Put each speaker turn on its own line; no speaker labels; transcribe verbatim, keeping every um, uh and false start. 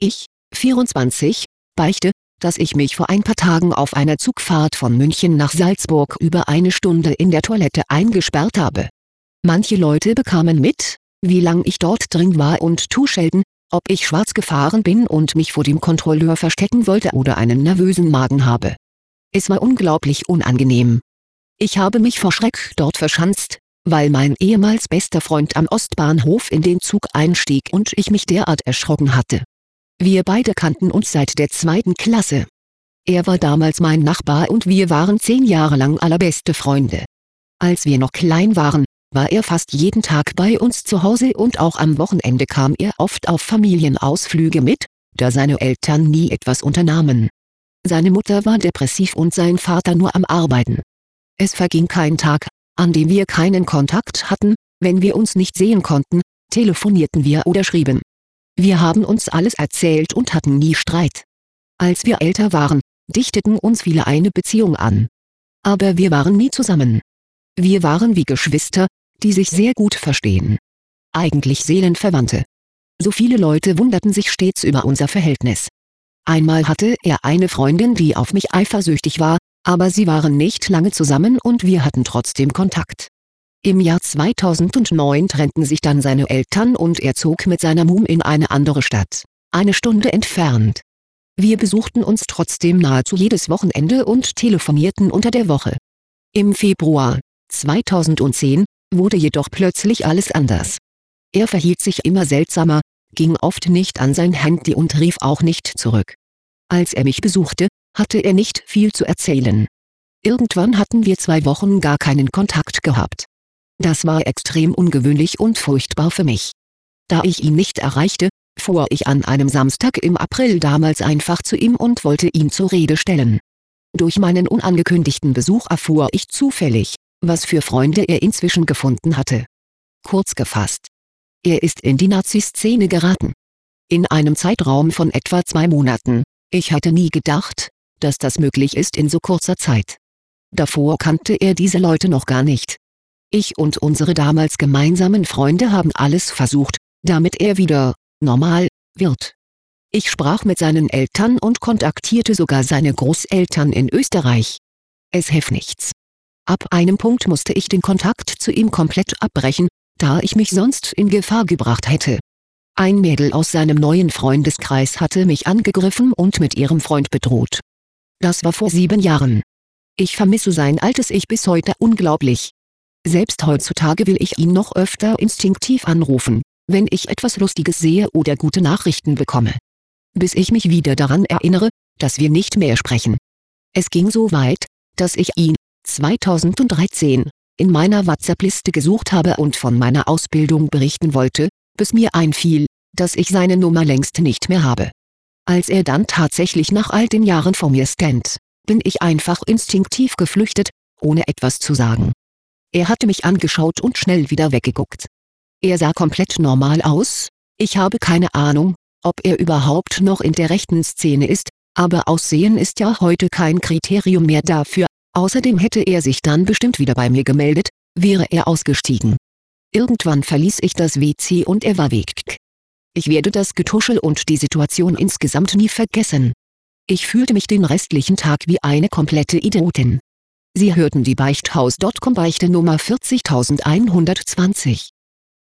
Ich, vierundzwanzig, beichte, dass ich mich vor ein paar Tagen auf einer Zugfahrt von München nach Salzburg über eine Stunde in der Toilette eingesperrt habe. Manche Leute bekamen mit, wie lang ich dort drin war und tuschelten, ob ich schwarz gefahren bin und mich vor dem Kontrolleur verstecken wollte oder einen nervösen Magen habe. Es war unglaublich unangenehm. Ich habe mich vor Schreck dort verschanzt, weil mein ehemals bester Freund am Ostbahnhof in den Zug einstieg und ich mich derart erschrocken hatte. Wir beide kannten uns seit der zweiten Klasse. Er war damals mein Nachbar und wir waren zehn Jahre lang allerbeste Freunde. Als wir noch klein waren, war er fast jeden Tag bei uns zu Hause und auch am Wochenende kam er oft auf Familienausflüge mit, da seine Eltern nie etwas unternahmen. Seine Mutter war depressiv und sein Vater nur am Arbeiten. Es verging kein Tag, an dem wir keinen Kontakt hatten. Wenn wir uns nicht sehen konnten, telefonierten wir oder schrieben. Wir haben uns alles erzählt und hatten nie Streit. Als wir älter waren, dichteten uns viele eine Beziehung an. Aber wir waren nie zusammen. Wir waren wie Geschwister, die sich sehr gut verstehen. Eigentlich Seelenverwandte. So viele Leute wunderten sich stets über unser Verhältnis. Einmal hatte er eine Freundin, die auf mich eifersüchtig war, aber sie waren nicht lange zusammen und wir hatten trotzdem Kontakt. Im Jahr zweitausendneun trennten sich dann seine Eltern und er zog mit seiner Mum in eine andere Stadt, eine Stunde entfernt. Wir besuchten uns trotzdem nahezu jedes Wochenende und telefonierten unter der Woche. Im Februar zweitausendzehn wurde jedoch plötzlich alles anders. Er verhielt sich immer seltsamer, ging oft nicht an sein Handy und rief auch nicht zurück. Als er mich besuchte, hatte er nicht viel zu erzählen. Irgendwann hatten wir zwei Wochen gar keinen Kontakt gehabt. Das war extrem ungewöhnlich und furchtbar für mich. Da ich ihn nicht erreichte, fuhr ich an einem Samstag im April damals einfach zu ihm und wollte ihn zur Rede stellen. Durch meinen unangekündigten Besuch erfuhr ich zufällig, was für Freunde er inzwischen gefunden hatte. Kurz gefasst: Er ist in die Nazi-Szene geraten. In einem Zeitraum von etwa zwei Monaten. Ich hatte nie gedacht, dass das möglich ist in so kurzer Zeit. Davor kannte er diese Leute noch gar nicht. Ich und unsere damals gemeinsamen Freunde haben alles versucht, damit er wieder normal wird. Ich sprach mit seinen Eltern und kontaktierte sogar seine Großeltern in Österreich. Es half nichts. Ab einem Punkt musste ich den Kontakt zu ihm komplett abbrechen, da ich mich sonst in Gefahr gebracht hätte. Ein Mädel aus seinem neuen Freundeskreis hatte mich angegriffen und mit ihrem Freund bedroht. Das war vor sieben Jahren. Ich vermisse sein altes Ich bis heute unglaublich. Selbst heutzutage will ich ihn noch öfter instinktiv anrufen, wenn ich etwas Lustiges sehe oder gute Nachrichten bekomme. Bis ich mich wieder daran erinnere, dass wir nicht mehr sprechen. Es ging so weit, dass ich ihn, zweitausenddreizehn, in meiner WhatsApp-Liste gesucht habe und von meiner Ausbildung berichten wollte, bis mir einfiel, dass ich seine Nummer längst nicht mehr habe. Als er dann tatsächlich nach all den Jahren vor mir stand, bin ich einfach instinktiv geflüchtet, ohne etwas zu sagen. Er hatte mich angeschaut und schnell wieder weggeguckt. Er sah komplett normal aus, ich habe keine Ahnung, ob er überhaupt noch in der rechten Szene ist, aber Aussehen ist ja heute kein Kriterium mehr dafür, außerdem hätte er sich dann bestimmt wieder bei mir gemeldet, wäre er ausgestiegen. Irgendwann verließ ich das W C und er war weg. Ich werde das Getuschel und die Situation insgesamt nie vergessen. Ich fühlte mich den restlichen Tag wie eine komplette Idiotin. Sie hörten die Beichthaus Punkt com Beichte Nummer vierzigtausendeinhundertzwanzig.